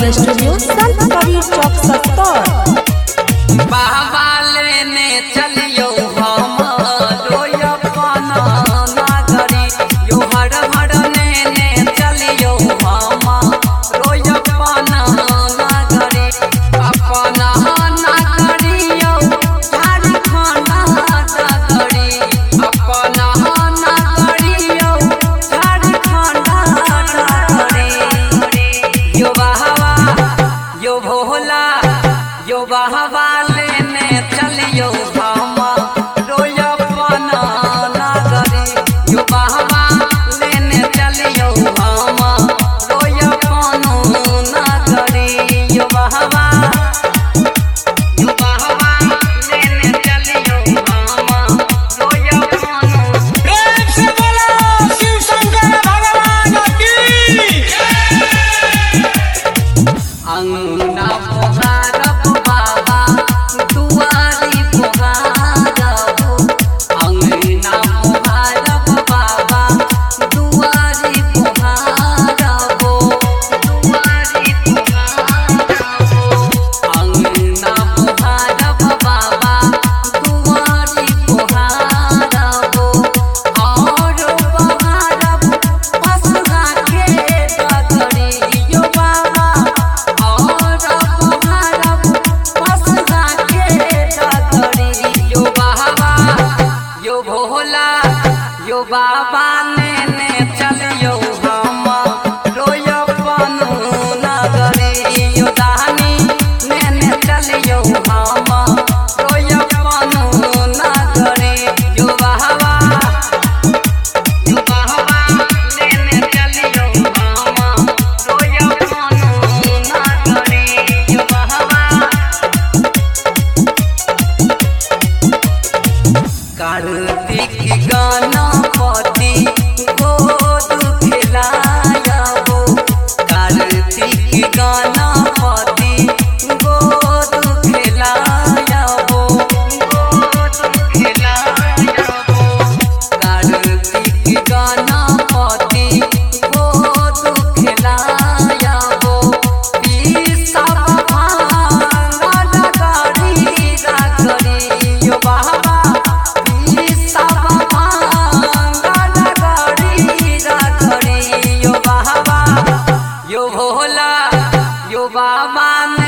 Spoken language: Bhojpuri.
रिकॉर्डिंग स्टूडियो संत कबीर चौक सत्तर। बाबा लेने चलियो हम अपन नागरी यो हर हर लेने चलियो हम अपन नागरी अपन नागरी यो झारखंड नागरी अपन नागरी यो झारखंड नागरी यो बाबा यो भोला यो बाबा लेने चलियो हम अपन नागरी यो बाबा लेने चलियो हम अपन नागरी यो बाबा लेने चलियो हम अपन प्रेम से बोलो शिव शंकर भगवान की। अंगना पोहारब बाबा दुआरी पोहारब अंगना पोहारब बाबा दुआरी पोहारब अंगना पोहारब बाबा दुआरी पोहारब और पोहारब पसरा के डगरी यो बाबा और पोहारब पसरा के डगरी यो बाबा यो भोला यो बाबा लेने चलियो हम अपन नागरी यो दानी लेने चलियो हम अपन नागरी यो बाबा लेने चलियो हम अपन नागरी यो बाबा कार्तिक गणपति गोद खिलायबो कार्तिक गणपति गोद खिलायबो कार्तिक गणपति गोद खिलायबो सब नागरी नागरी यो बाबा यो भोला यो बाबा